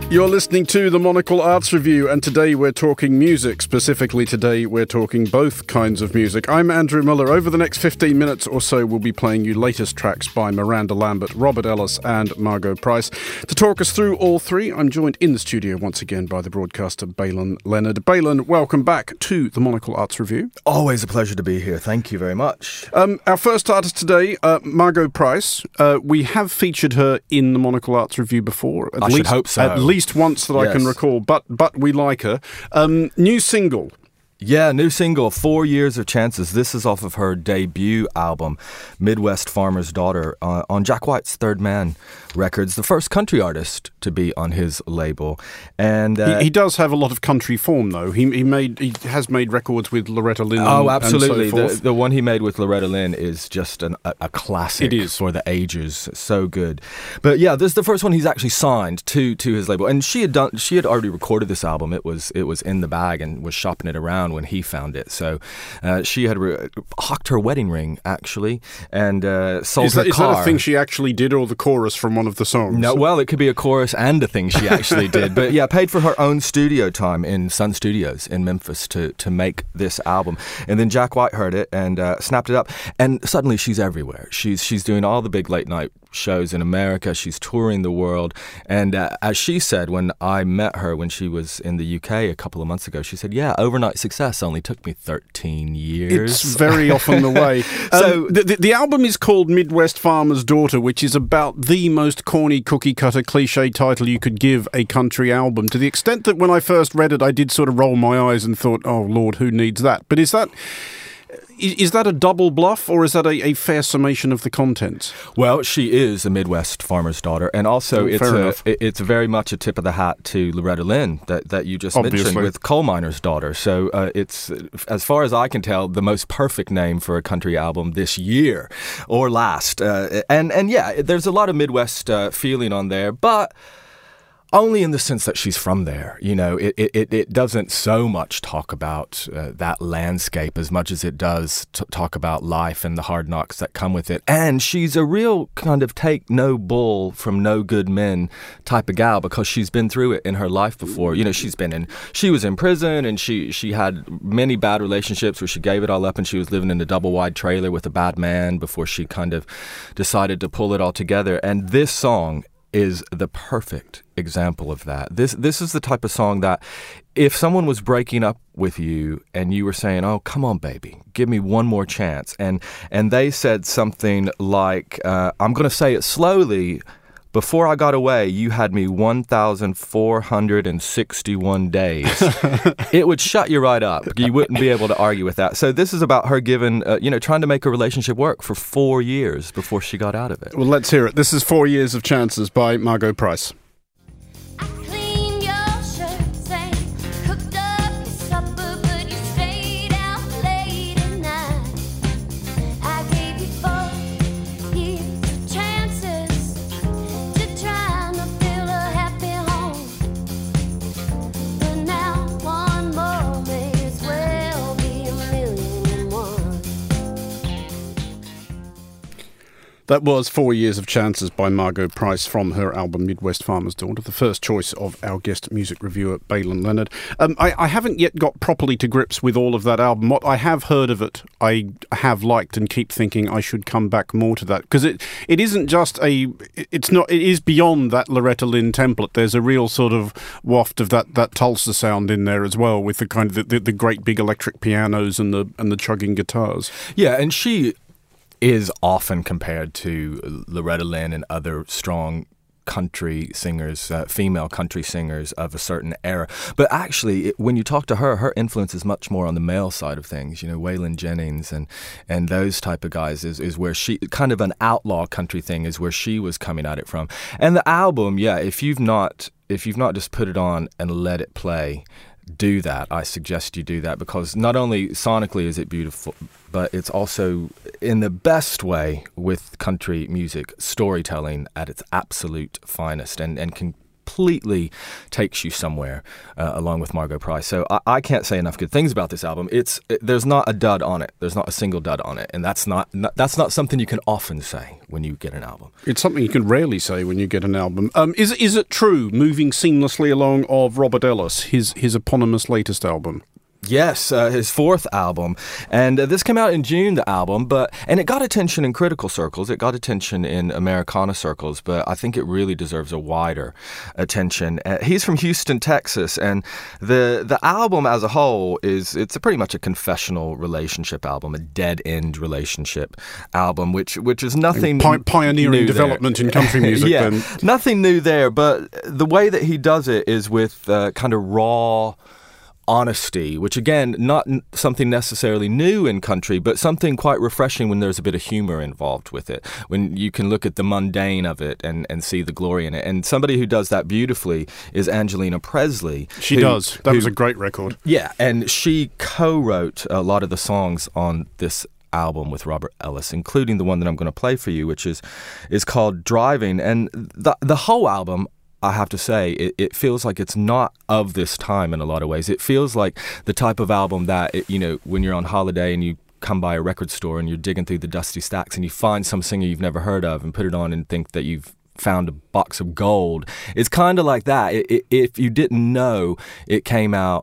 You're listening to the Monocle Arts Review, and today we're talking music. Specifically today we're talking both kinds of music. I'm Andrew Muller. Over the next 15 minutes or so we'll be playing you latest tracks by Miranda Lambert, Robert Ellis and Margot Price. To talk us through all three, I'm joined in the studio once again by the broadcaster Baylan Leonard. Baylan, welcome back to the Monocle Arts Review. Always a pleasure to be here. Thank you very much. Our first artist today, Margot Price. We have featured her in the Monocle Arts Review before. I should hope so. At least once that I can recall, but we like her. New single. Yeah, new single, 4 Years of Chances. This is off of her debut album, Midwest Farmer's Daughter, on Jack White's Third Man Records, the first country artist to be on his label. And he does have a lot of country form, though. He has made records with Loretta Lynn. Oh, absolutely. And so forth. The one he made with Loretta Lynn is just a classic. It is. For the ages. So good. But yeah, this is the first one he's actually signed to his label. And she had already recorded this album. It was in the bag and was shopping it around when he found it. So she had hawked her wedding ring, actually, and sold her car. Is that a thing she actually did, or the chorus from one of the songs? No, well, it could be a chorus and a thing she actually did. But yeah, paid for her own studio time in Sun Studios in Memphis to make this album. And then Jack White heard it and snapped it up. And suddenly she's everywhere. She's doing all the big late night shows in America. She's touring the world. And as she said, when I met her when she was in the UK a couple of months ago, she said, yeah, overnight success only took me 13 years. It's very often the way. So the album is called Midwest Farmer's Daughter, which is about the most corny cookie-cutter cliche title you could give a country album, to the extent that when I first read it, I did sort of roll my eyes and thought, oh, Lord, who needs that? But is that a double bluff, or is that a fair summation of the contents? Well, she is a Midwest farmer's daughter, and also it's very much a tip of the hat to Loretta Lynn that you just mentioned with Coal Miner's Daughter. So it's, as far as I can tell, the most perfect name for a country album this year or last. And yeah, there's a lot of Midwest feeling on there, but only in the sense that she's from there. You know, it doesn't so much talk about that landscape as much as it does talk about life and the hard knocks that come with it. And she's a real kind of take no bull from no good men type of gal, because she's been through it in her life before. You know, she was in prison, and she had many bad relationships where she gave it all up, and she was living in a double wide trailer with a bad man before she kind of decided to pull it all together. And this song is the perfect example of that. This is the type of song that if someone was breaking up with you and you were saying, oh, come on, baby, give me one more chance, and they said something like, I'm going to say it slowly, before I got away, you had me 1,461 days. It would shut you right up. You wouldn't be able to argue with that. So this is about her trying to make a relationship work for 4 years before she got out of it. Well, let's hear it. This is 4 Years of Chances by Margot Price. That was 4 Years of Chances by Margot Price from her album Midwest Farmer's Daughter, the first choice of our guest music reviewer, Baylan Leonard. I haven't yet got properly to grips with all of that album. What I have heard of it, I have liked and keep thinking I should come back more to that. Because it isn't just it is beyond that Loretta Lynn template. There's a real sort of waft of that Tulsa sound in there as well, with the kind of the great big electric pianos and the chugging guitars. Yeah, and she is often compared to Loretta Lynn and other strong country singers, female country singers of a certain era. But actually, when you talk to her influence is much more on the male side of things. You know, Waylon Jennings and those type of guys is where she, kind of an outlaw country thing, is where she was coming at it from. And the album, yeah, if you've not just put it on and let it play, do that. I suggest you do that, because not only sonically is it beautiful, but it's also in the best way with country music storytelling at its absolute finest, and can completely takes you somewhere, along with Margo Price. So I can't say enough good things about this album. There's not a dud on it. There's not a single dud on it, and that's not something you can often say when you get an album. It's something you can rarely say when you get an album. Is it true, moving seamlessly along, of Robert Ellis, his eponymous latest album? Yes, his fourth album, and this came out in June, the album, and it got attention in critical circles, it got attention in Americana circles, but I think it really deserves a wider attention. He's from Houston, Texas, and the album as a whole it's pretty much a confessional relationship album, a dead-end relationship album, which is nothing pioneering development in country music. Yeah, then. Nothing new there, but the way that he does it is with kind of raw honesty, which again, not something necessarily new in country, but something quite refreshing when there's a bit of humor involved with it, when you can look at the mundane of it and see the glory in it. And somebody who does that beautifully is Angelina Presley. She does. That was a great record. Yeah, and she co-wrote a lot of the songs on this album with Robert Ellis, including the one that I'm going to play for you, which is called Driving. And the whole album, I have to say, it feels like it's not of this time in a lot of ways. It feels like the type of album that, when you're on holiday and you come by a record store and you're digging through the dusty stacks and you find some singer you've never heard of and put it on and think that you've found a box of gold. It's kind of like that. If you didn't know it came out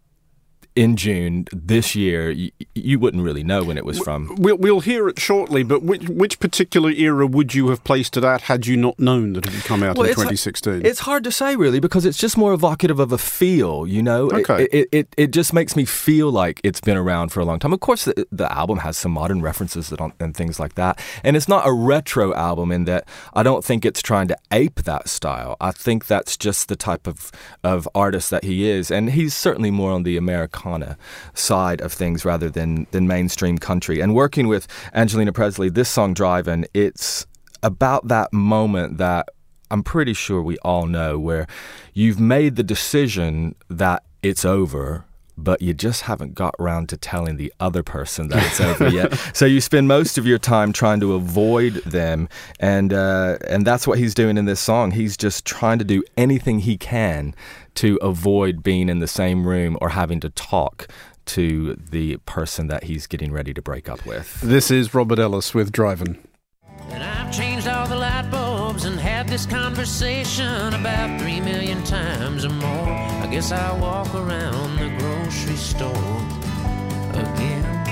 in June this year, you wouldn't really know when it was from. We'll hear it shortly, but which particular era would you have placed it at had you not known that it had come out in 2016? It's hard to say, really, because it's just more evocative of a feel, Okay. It just makes me feel like it's been around for a long time. Of course, the album has some modern references and things like that, and it's not a retro album in that I don't think it's trying to ape that style. I think that's just the type of artist that he is, and he's certainly more on the Americana side of things rather than mainstream country. And working with Angelina Presley, this song Drivin', it's about that moment that I'm pretty sure we all know, where you've made the decision that it's over, but you just haven't got around to telling the other person that it's over yet. So you spend most of your time trying to avoid them, and that's what he's doing in this song. He's just trying to do anything he can to avoid being in the same room or having to talk to the person that he's getting ready to break up with. This is Robert Ellis with Drivin'. And I've changed all the light bulbs and had this conversation about 3 million times or more. I guess I'll walk around the grocery store again.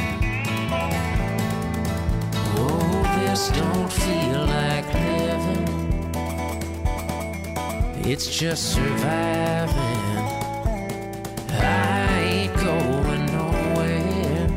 Oh, this don't feel like living. It's just surviving. I ain't going nowhere.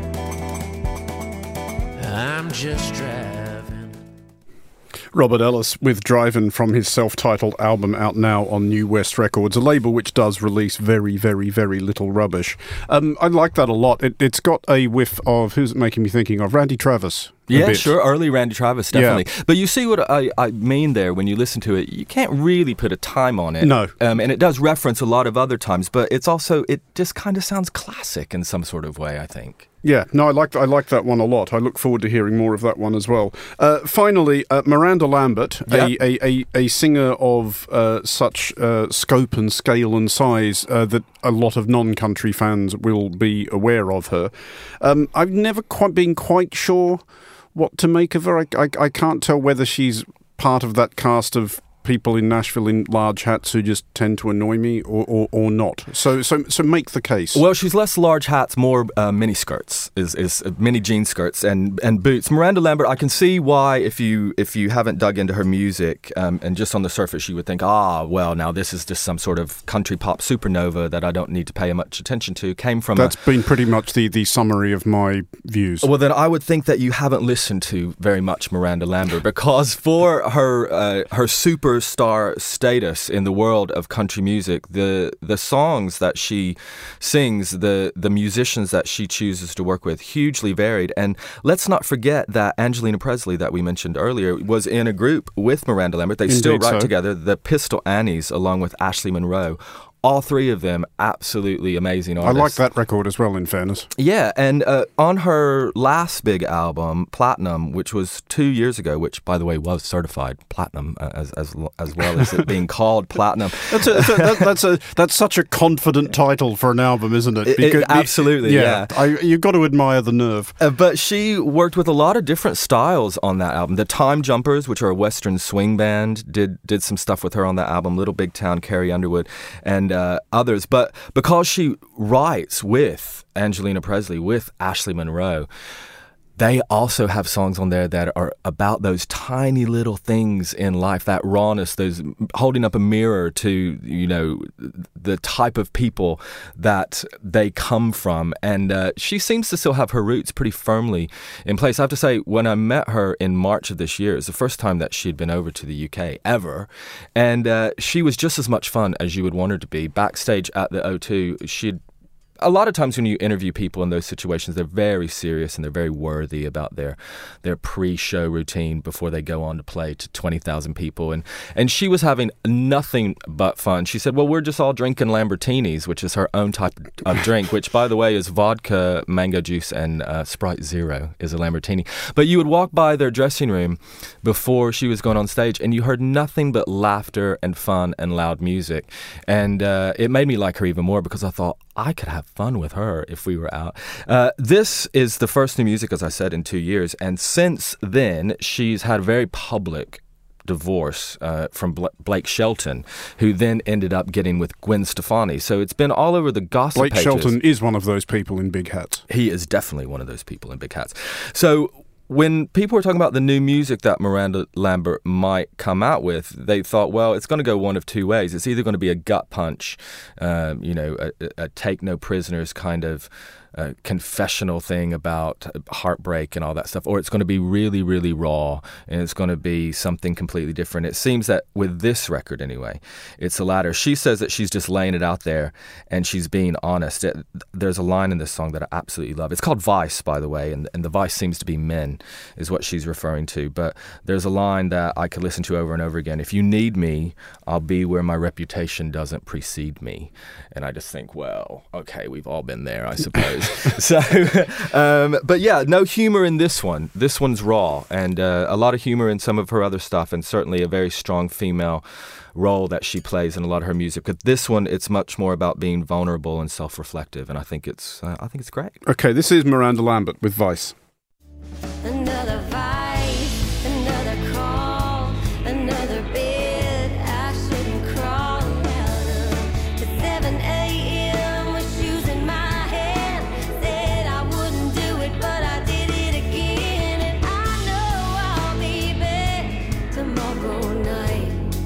I'm just driving. Robert Ellis with Drivin' from his self-titled album out now on New West Records, a label which does release very, very, very little rubbish. I like that a lot. It's got a whiff of, who's it making me thinking of? Randy Travis. Yeah, sure. Early Randy Travis, definitely. Yeah. But you see what I mean there when you listen to it. You can't really put a time on it. No. And it does reference a lot of other times, but it just kind of sounds classic in some sort of way, I think. Yeah, no, I like that one a lot. I look forward to hearing more of that one as well. Finally, Miranda Lambert, yep. a singer of such scope and scale and size that a lot of non-country fans will be aware of her. I've never been quite sure what to make of her. I can't tell whether she's part of that cast of people in Nashville in large hats who just tend to annoy me, or not. So make the case. Well, she's less large hats, more mini skirts, is mini jean skirts and boots. Miranda Lambert, I can see why if you haven't dug into her music and just on the surface you would think, well, now this is just some sort of country pop supernova that I don't need to pay much attention to. That's been pretty much the summary of my views. Well, then I would think that you haven't listened to very much Miranda Lambert, because for her superstar status in the world of country music, the songs that she sings, the musicians that she chooses to work with, hugely varied. And let's not forget that Angelina Presley, that we mentioned earlier, was in a group with Miranda Lambert. They still write together, the Pistol Annies, along with Ashley Monroe. all three of them absolutely amazing artists. I like that record as well, in fairness. Yeah, and on her last big album, Platinum, which was 2 years ago, which, by the way, was certified platinum as well as it being called platinum. That's such a confident title for an album, isn't it? Absolutely, yeah. You've got to admire the nerve. But she worked with a lot of different styles on that album. The Time Jumpers, which are a Western swing band, did some stuff with her on that album. Little Big Town, Carrie Underwood, and others. But because she writes with Angelina Presley, with Ashley Monroe, they also have songs on there that are about those tiny little things in life, that rawness, those holding up a mirror to, the type of people that they come from. And she seems to still have her roots pretty firmly in place. I have to say, when I met her in March of this year, it was the first time that she'd been over to the UK ever. And she was just as much fun as you would want her to be. Backstage at the O2, a lot of times when you interview people in those situations, they're very serious and they're very worthy about their pre-show routine before they go on to play to 20,000 people. And she was having nothing but fun. She said, well, we're just all drinking Lambertinis, which is her own type of drink, which, by the way, is vodka, mango juice, and Sprite Zero is a Lambertini. But you would walk by their dressing room before she was going on stage, and you heard nothing but laughter and fun and loud music. And it made me like her even more because I thought, I could have fun with her if we were out. This is the first new music, as I said, in 2 years. And since then, she's had a very public divorce from Blake Shelton, who then ended up getting with Gwen Stefani. So it's been all over the gossip pages. Blake Shelton is one of those people in big hats. He is definitely one of those people in big hats. So when people were talking about the new music that Miranda Lambert might come out with, they thought, well, it's going to go one of two ways. It's either going to be a gut punch, a take no prisoners kind of confessional thing about heartbreak and all that stuff, or it's going to be really, really raw, and it's going to be something completely different. It seems that with this record, anyway, it's the latter. She says that she's just laying it out there, and she's being honest. There's a line in this song that I absolutely love. It's called Vice, by the way, and the vice seems to be men, is what she's referring to. But there's a line that I could listen to over and over again. If you need me, I'll be where my reputation doesn't precede me. And I just think, well, okay, we've all been there, I suppose. But yeah, no humor in this one. This one's raw, and a lot of humor in some of her other stuff, and certainly a very strong female role that she plays in a lot of her music. But this one, it's much more about being vulnerable and self-reflective, and I think it's great. Okay, this is Miranda Lambert with Vice. Another vice, another call, another bed I shouldn't crawl out of. To 7 a.m. with shoes in my hand, said I wouldn't do it, but I did it again. And I know I'll be back tomorrow night.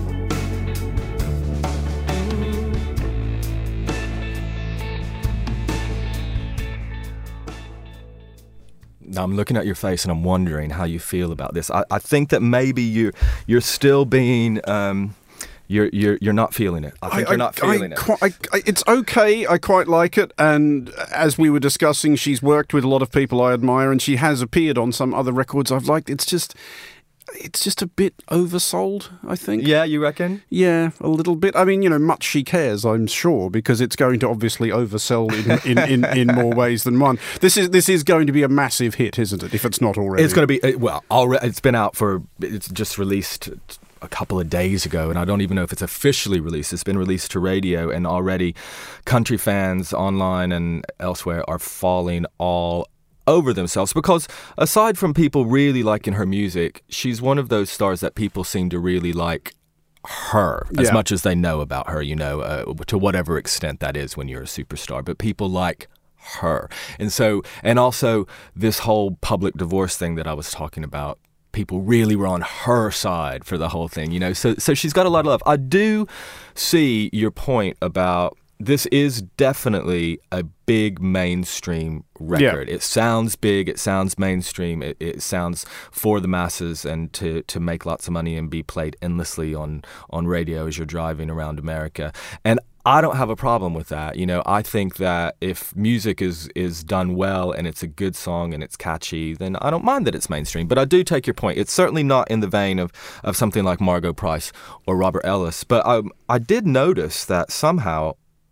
I'm looking at your face and I'm wondering how you feel about this. I think that maybe you're still being you're not feeling it. I think you're not feeling it. It's okay. I quite like it. And as we were discussing, she's worked with a lot of people I admire, and she has appeared on some other records I've liked. It's just a bit oversold, I think. Yeah, you reckon? Yeah, a little bit. I mean, much she cares, I'm sure, because it's going to obviously oversell in more ways than one. This is going to be a massive hit, isn't it? If it's not already. It's going to be, already. It's just released a couple of days ago, and I don't even know if it's officially released. It's been released to radio, and already country fans online and elsewhere are falling all over themselves, because aside from people really liking her music, she's one of those stars that people seem to really like her as much as they know about her, to whatever extent that is when you're a superstar. But people like her. And also this whole public divorce thing that I was talking about, people really were on her side for the whole thing, so she's got a lot of love. I do see your point about this is definitely a big mainstream record. Yeah. It sounds big, it sounds mainstream, it sounds for the masses and to make lots of money and be played endlessly on radio as you're driving around America. And I don't have a problem with that. I think that if music is done well and it's a good song and it's catchy, then I don't mind that it's mainstream. But I do take your point. It's certainly not in the vein of something like Margot Price or Robert Ellis. But I did notice that somehow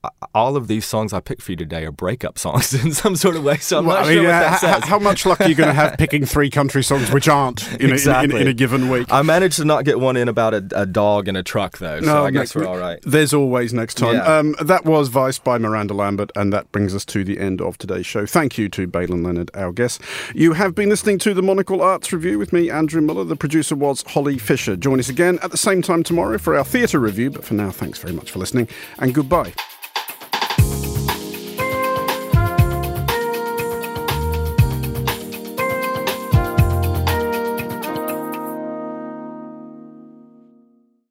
all of these songs I picked for you today are breakup songs in some sort of way, so I'm not sure what that says. How much luck are you going to have picking 3 country songs which aren't in a given week? I managed to not get one in about a dog in a truck, though, so I guess we're all right. There's always next time. Yeah. That was Vice by Miranda Lambert, and that brings us to the end of today's show. Thank you to Baylan Leonard, our guest. You have been listening to the Monocle Arts Review with me, Andrew Muller. The producer was Holly Fisher. Join us again at the same time tomorrow for our theatre review, but for now, thanks very much for listening, and goodbye.